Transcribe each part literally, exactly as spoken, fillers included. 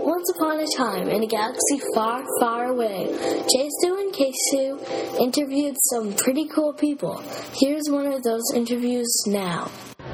Once upon a time, in a galaxy far, far away, Jesu and Kesu interviewed some pretty cool people. Here's one of those interviews now.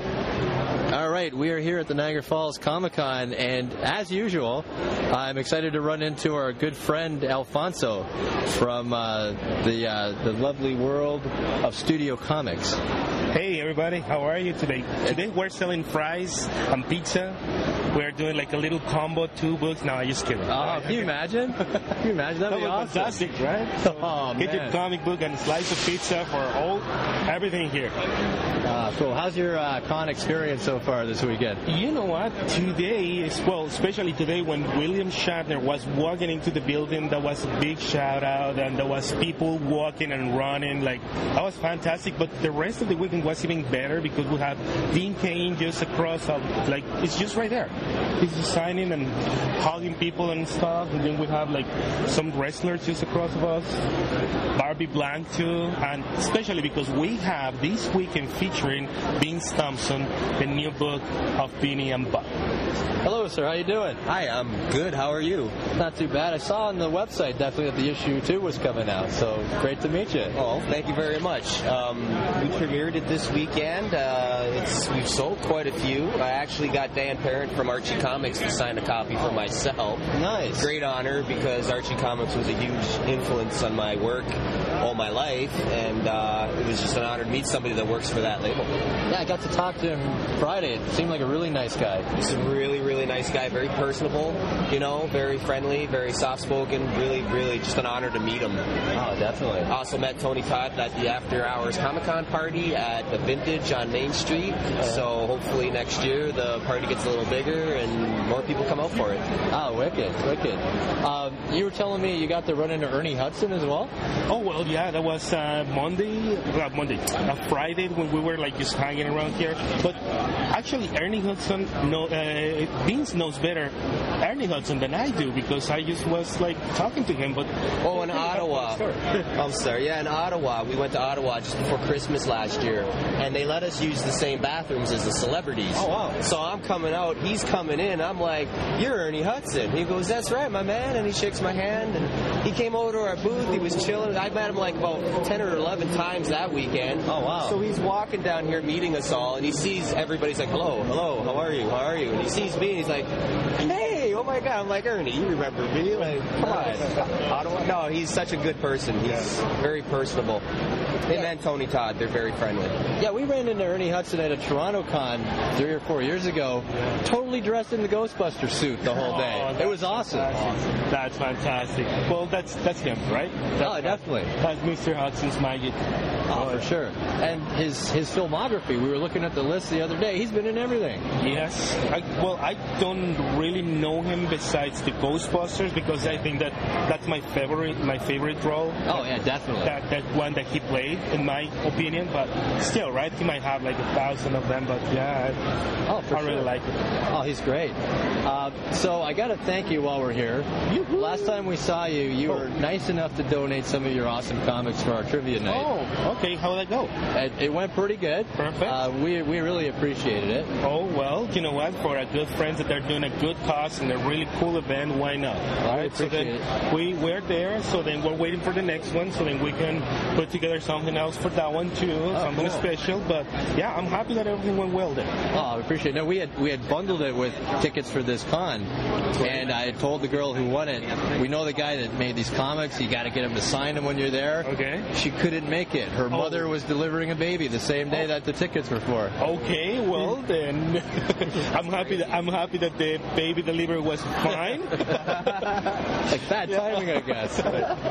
All right, we are here at the Niagara Falls Comic-Con, and as usual, I'm excited to run into our good friend Alfonso from uh, the uh, the lovely world of Studio Comics. Hey everybody, how are you today? Today we're selling fries and pizza. We're doing like a little combo, two books. No, I'm just kidding. Oh, can you imagine? Can you imagine? That'd that be was awesome. Fantastic, right? So oh, get man. your comic book and a slice of pizza for all, everything here. Uh, cool. How's your uh, con experience so far this weekend? You know what? Today, is, well, especially today when William Shatner was walking into the building, that was a big shout out, and there was people walking and running. Like, that was fantastic. But the rest of the weekend was even better because we have Dean Cain just across, of, like, it's just right there. He's just signing and hugging people and stuff. And then we have, like, some wrestlers just across of us. Barbie Blank, too. And especially because we have this weekend featuring Vince Thompson, the new book of Beanie and Buck. Hello, sir. How you doing? Hi, I'm good. How are you? Not too bad. I saw on the website definitely that the issue two was coming out, so great to meet you. Oh, thank you very much. Um, we premiered it this weekend. Uh, it's we've sold quite a few. I actually got Dan Parent from Archie Comics to sign a copy for myself. Nice. Great honor because Archie Comics was a huge influence on my work all my life, and uh, it was just an honor to meet somebody that works for that label. Yeah, I got to talk to him Friday. It seemed like a really nice guy. He's a really, really nice guy, very personable, you know, very friendly, very soft-spoken, really, really just an honor to meet him. Oh, definitely. Also met Tony Todd at the After Hours Comic-Con party at the Vintage on Main Street, so hopefully next year the party gets a little bigger and more people come out for it. Oh, wicked, wicked. Um, you were telling me you got to run into Ernie Hudson as well? Oh, well, yeah, that was uh, Monday, not Monday, uh, Friday when we were like just hanging around here. But actually, Ernie Hudson, know, uh, Vince knows better Ernie Hudson than I do because I just was like talking to him. But oh, in Ottawa. I'm sorry. Yeah, in Ottawa. We went to Ottawa just before Christmas last year, and they let us use the same bathrooms as the celebrities. Oh, wow. So I'm coming out, he's coming in. I'm like, "You're Ernie Hudson." He goes, "That's right, my man," and he shakes my hand. And he came over to our booth. He was chilling. I met him like about ten or eleven times that weekend. Oh, wow. So he's walking down here meeting us all, and he sees everybody's like, "Hello, hello, how are you? How are you?" And he sees me, and he's like, "Hey, oh my God!" I'm like, "Ernie, you remember me? Like, come on." Ottawa? No, he's such a good person. He's very personable. Him and Tony Todd, they're very friendly. Yeah, we ran into Ernie Hudson at a Toronto con three or four years ago, totally dressed in the Ghostbuster suit the whole day. Oh, it was awesome. Fantastic. That's fantastic. Well, that's that's him, right? That's, oh, definitely. That's Mister Hudson's magic. Oh, for sure. And his his filmography, we were looking at the list the other day. He's been in everything. Yes. I, well, I don't really know him besides the Ghostbusters because I think that that's my favorite my favorite role. Oh, yeah, definitely. That that one that he played, in my opinion. But still, right? He might have like a thousand of them. But yeah, I, oh, for I sure. really like it. Oh, he's great. Uh, so I got to thank you while we're here. Yoo-hoo. Last time we saw you, you oh. were nice enough to donate some of your awesome comics for our trivia night. Oh, okay. How did that go? It, it went pretty good. Perfect. Uh, we we really appreciated it. Oh, well, you know what? For our good friends that they're doing a good cause and a really cool event, why not? I Right? So then appreciate it. we, we're there, so then we're waiting for the next one, so then we can put together something else for that one too, Oh, something cool. special. But yeah, I'm happy that everything went well there. Oh, I appreciate it. No, we had we had bundled it with tickets for this con, and I had told the girl who won it, we know the guy that made these comics. You got to get him to sign them when you're there. Okay. She couldn't make it. Her Oh. mother was delivering a baby the same day Oh. that the tickets were for. Okay, well then, I'm happy that I'm happy that the baby delivery was fine. Like bad timing, I guess.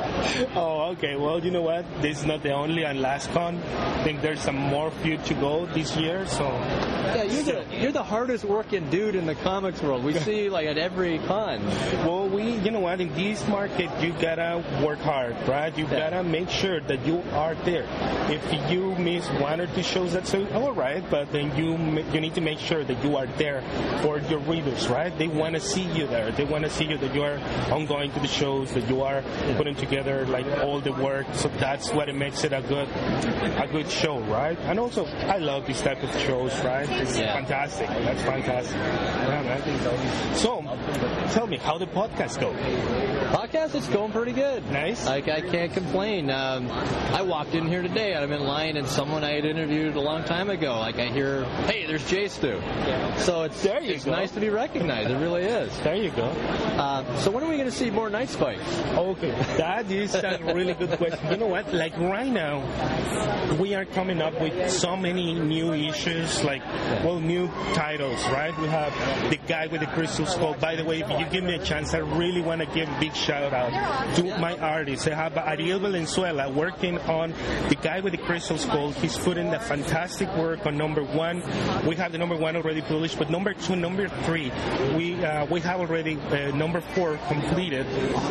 Oh, okay. Well, you know what? This is not the only and last con. I think there's some more few to go this year. So Yeah, you're the you're the hardest working dude in the comics world. We see you like at every con. Well, we, you know what? In this market, you gotta work hard, right? You Yeah. gotta make sure that you are there. If you miss one or two shows, that's all right. But then you ma- you need to make sure that you are there for your readers, right? They want to see you there. They want to see you that you are ongoing to the shows, that you are putting together like all the work. So that's what it makes it a good a good show, right? And also, I love this type of shows, right? It's Yeah. fantastic. That's fantastic. Yeah, man. So, tell me, how the podcast go? Podcast, it's going pretty good. Nice. Like, I can't complain. Um, I walked in here today. I'm in line, and someone I had interviewed a long time ago. Like, I hear, hey, there's Jay Stu. So it's, there you it's go. nice to be recognized. It really is. There you go. Uh, so when are we going to see more Night Spikes? Okay, that is a really good question. You know what? Like right now, we are coming up with so many new issues, like, well, new titles, right? We have The Guy with the Crystal Skull. By the way, if you give me a chance, I really want to give a big shout out to my artists. I have Ariel Valenzuela working on The Guy with the Crystal Skull. He's putting the fantastic work on number one. We have the number one already published, but number two, number three, we uh, we have already uh, number four completed,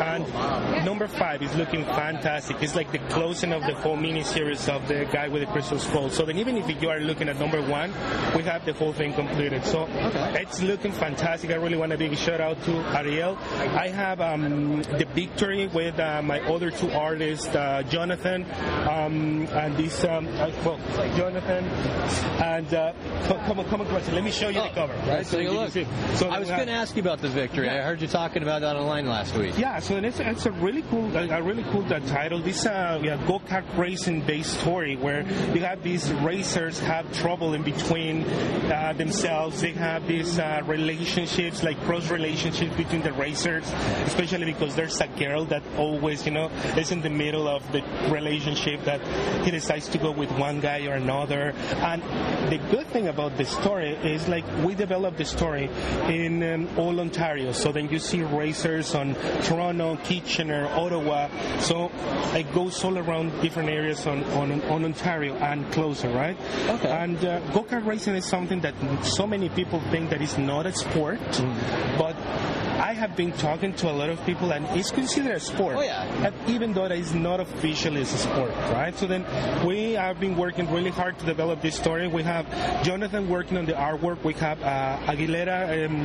and number five is looking fantastic. It's like the closing of the whole mini-series of The Guy with the Crystal Skull. So then even if you are looking at number one, we have the whole thing completed. So okay. It's looking fantastic. I really want a big shout out to Ariel. I have um, the victory with uh, my other two artists, uh, Jonathan, um, and this, um, uh, well, Jonathan, and uh, come, come on, come on, let me show you oh, the cover. Right? Let's take a look. So I was going to ask you about the victory. Yeah. I heard you talking about that online last week. Yeah, so it's, it's a really cool, a really cool uh, title. This uh, yeah, go-kart racing-based story where you have these racers have trouble in between uh, themselves. They have these uh, relationships, like cross relationships between the racers, especially because there's a girl that always, you know, is in the middle of the relationship that he decides to go with one guy or another. And the good thing about the story is, like, we developed the story in um, all Ontario. So then you see racers on Toronto, Kitchener, Ottawa. So it goes all around different areas on, on, on Ontario and closer, right? Okay. And uh, go-kart racing is something that so many people think that it's not a sport, mm. but I have been talking to a lot of people, and it's considered a sport. Oh, yeah. Even though it is not officially a sport, right? So then we have been working really hard to develop this story. We have Jonathan working on the artwork. We have uh, Aguilera um,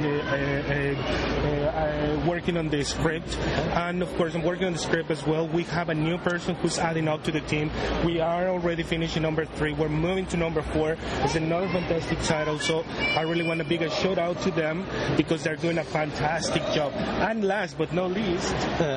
uh, uh, uh, working on the script. And, of course, I'm working on the script as well. We have a new person who's adding up to the team. We are already finishing number three. We're moving to number four. It's another fantastic title. So I really want to big a shout out to them because they're doing a fantastic job. And last but not least,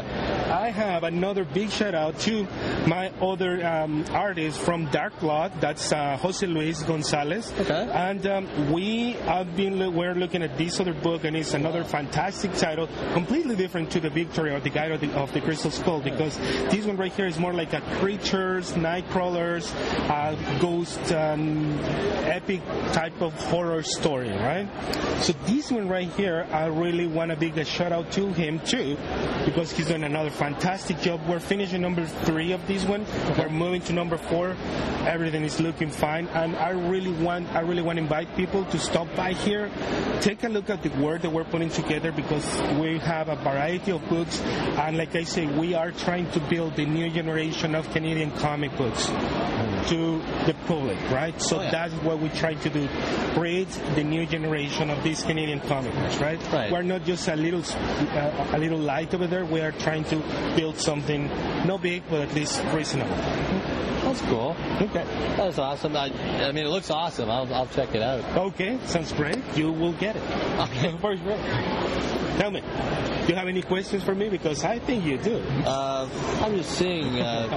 I have another big shout out to my other um, artist from Dark Blood. That's uh, Jose Luis Gonzalez. Okay. And um, we have been we're looking at this other book, and it's another fantastic title, completely different to the Victory or the Guide of the, of the Crystal Skull, because this one right here is more like a creatures, night crawlers, uh, ghost, um, epic type of horror story, right? So this one right here, I really want to big a shout out to him too, because he's doing another fantastic job. We're finishing number three of this one. We're moving to number four. Everything is looking fine, and I really want I really want to invite people to stop by here, take a look at the work that we're putting together, because we have a variety of books, and like I say, we are trying to build the new generation of Canadian comic books to the public, right? So oh, yeah. that's what we try to do, create the new generation of these Canadian comic books, right? Right. We're not just a little uh, a little light over there. We are trying to build something not big, but at least reasonable. That's cool. Okay. That's awesome. I, I mean, it looks awesome. I'll, I'll check it out. Okay, sounds great. You will get it. Okay. For sure. Tell me, do you have any questions for me? Because I think you do. Uh, I'm just seeing. Uh,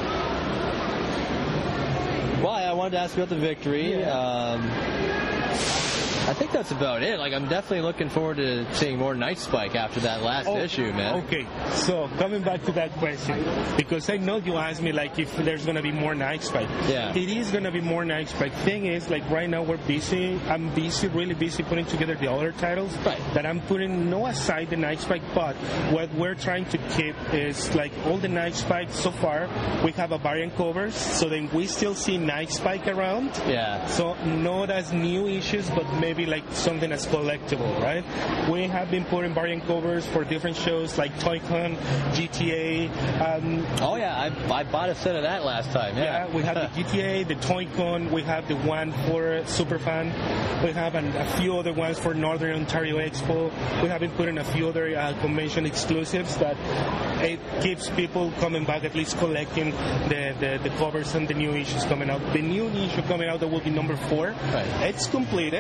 well, I wanted to ask you about the Victory. Yeah. Um, I think that's about it. Like, I'm definitely looking forward to seeing more Night Spike after that last oh, issue, man. Okay, so coming back to that question, because I know you asked me, like, if there's going to be more Night Spike. Yeah. It is going to be more Night Spike. Thing is, like, right now we're busy. I'm busy, really busy putting together the other titles. Right. That I'm putting no aside the Night Spike, but what we're trying to keep is, like, all the Night Spike so far. We have a variant covers, so then we still see Night Spike around. Yeah. So not as new issues, but maybe like something as collectible, right? We have been putting variant covers for different shows like Toy-Con, G T A. Um, oh, yeah. I, I bought a set of that last time. Yeah, yeah we have the G T A, the Toy-Con. We have the one for Superfan. We have an, a few other ones for Northern Ontario Expo. We have been putting a few other uh, convention exclusives that it keeps people coming back, at least collecting the, the, the covers and the new issues coming out. The new issue coming out, that will be number four. Right. It's completed. Okay.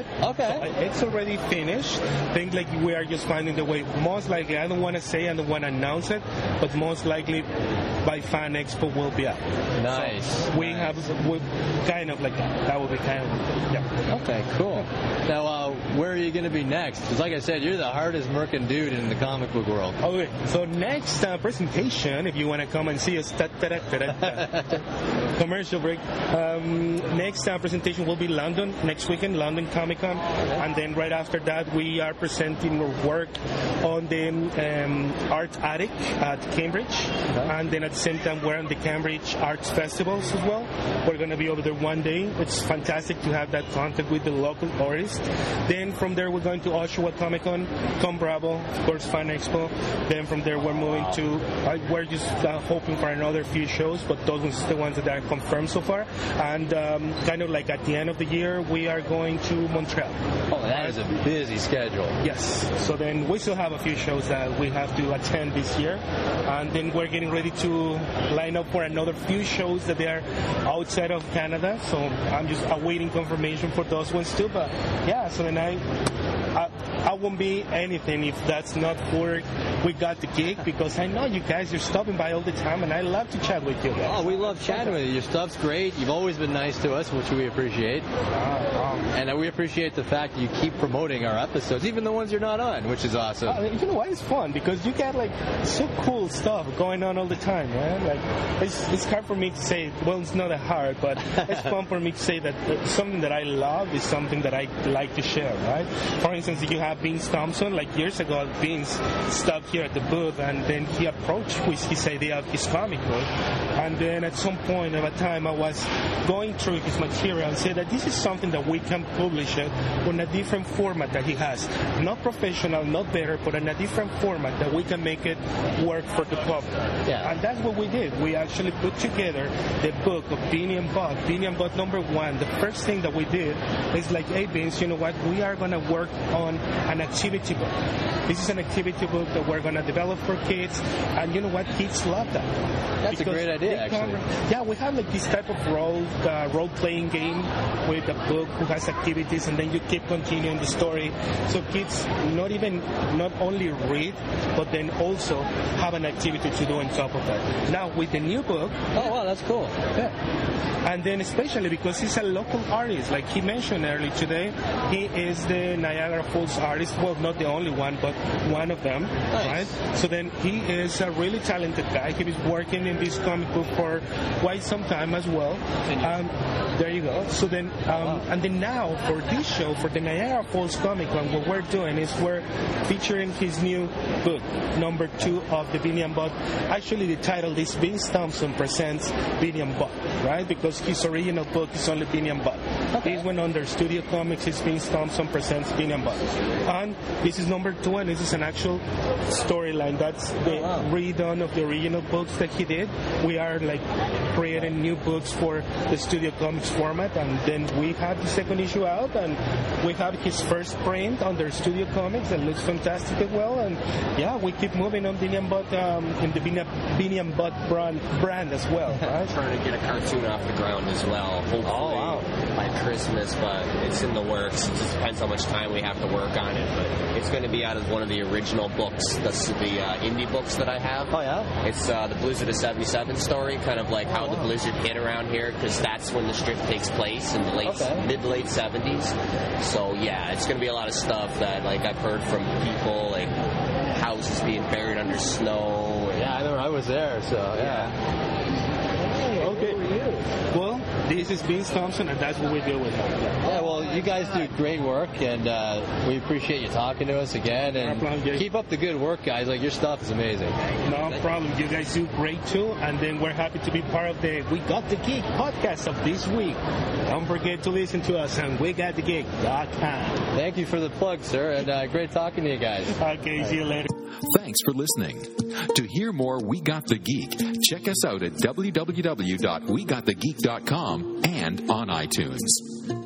So it's already finished. I think like we are just finding the way. Most likely, I don't want to say, I don't want to announce it, but most likely by Fan Expo will be out. Nice. So we nice. have we kind of like that. That will be kind of yeah. Okay, cool. Now, uh, where are you going to be next? Because like I said, you're the hardest working dude in the comic book world. Okay, so next uh, presentation, if you want to come and see us, ta- ta- ta- ta- ta- ta- commercial break. Um, next uh, presentation will be London next weekend, London Comic Con, and then right after that we are presenting our work on the um, Art Attic at Cambridge, okay. And then at the same time we're on the Cambridge Arts Festivals as well. We're going to be over there one day. It's fantastic to have that contact with the local artists. Then from there we're going to Oshawa Comic Con, Tom Bravo, of course, Fan Expo. Then from there we're moving to, uh, we're just uh, hoping for another few shows, but those are the ones that are confirmed so far. And um, kind of like at the end of the year, we are going to Montreal. Oh, that is a busy schedule. Yes. So then we still have a few shows that we have to attend this year. And then we're getting ready to line up for another few shows that they are outside of Canada. So I'm just awaiting confirmation for those ones too. But yeah, so then I... I, I won't be anything if that's not for We Got the Geek, because I know you guys are stopping by all the time, and I love to chat with you guys. Oh, we love chatting with you. Your stuff's great. You've always been nice to us, which we appreciate. Uh, um, and we appreciate the fact that you keep promoting our episodes, even the ones you're not on, which is awesome. Uh, you know what? It's fun because you got like so cool stuff going on all the time, man. Like it's, it's hard for me to say. Well, it's not that hard, but it's fun for me to say that uh, something that I love is something that I like to share, right? For instance, you have Vince Thompson. Like years ago, Vince stopped here at the booth, and then he approached with his idea of his comic book. And then at some point of a time, I was going through his material and said that this is something that we can publish it in a different format that he has. Not professional, not better, but in a different format that we can make it work for the public. Yeah. And that's what we did. We actually put together the book of Beanie and Butt. Beanie and Butt number one. The first thing that we did is like, hey, Vince, you know what? We are going to work on an activity book. This is an activity book that we're going to develop for kids. And you know what? Kids love that. That's because a great idea, actually. Can, yeah, we have like this type of role, uh, role-playing game with a book who has activities, and then you keep continuing the story. So kids not even, not only read, but then also have an activity to do on top of that. Now, with the new book... Oh, wow, that's cool. Yeah. And then especially because he's a local artist, like he mentioned earlier today, he is the Niagara Falls artist. Well, not the only one, but one of them, nice. Right? So then he is a really talented guy. He was working in this comic book for quite some time as well. Um, there you go. So then, um, wow. And then now for this show, for the Niagara Falls Comic Con, what we're doing is we're featuring his new book, number two of the Beanie and Butt. Actually, the title is Vince Thompson Presents Beanie and Butt, right? Because his original book is only Beanie and Butt. Okay. This one under Studio Comics is Vince Thompson Presents Beanie and Butt. And this is number two, and this is an actual storyline. That's the oh, wow. redone of the original books that he did. We are like creating new books for the Studio Comics format, and then we have the second issue out, and we have his first print under Studio Comics that looks fantastic as well. And yeah, we keep moving on Beanie and Butt um, in the Beanie and Butt brand, brand as well. Right? Trying to get a cartoon off the ground as well, hopefully oh, wow. by Christmas, but it's in the works. It just depends how much time we have to work on it. But it's going to be out of one of the original books. That's the uh, indie books that I have. Oh, yeah? It's uh, the Blizzard of seventy-seven story, kind of like how oh, wow. the Blizzard hit around here, because that's when the strip takes place in the late, okay. mid-late seventies. So, yeah, it's going to be a lot of stuff that, like, I've heard from people, like houses being buried under snow. And, yeah, I know. I was there, so, yeah. yeah. Okay. Well, this is Vince Thompson, and that's what we do with him. Yeah, well, you guys do great work, and uh, we appreciate you talking to us again. And no problem, keep up the good work, guys. Like, your stuff is amazing. No problem. You guys do great, too. And then we're happy to be part of the We Got the Geek podcast of this week. Don't forget to listen to us on we got the geek dot com. Thank you for the plug, sir, and uh, great talking to you guys. Okay, see you later. Thanks for listening. To hear more We Got the Geek, check us out at w w w dot we got the geek dot com and on iTunes.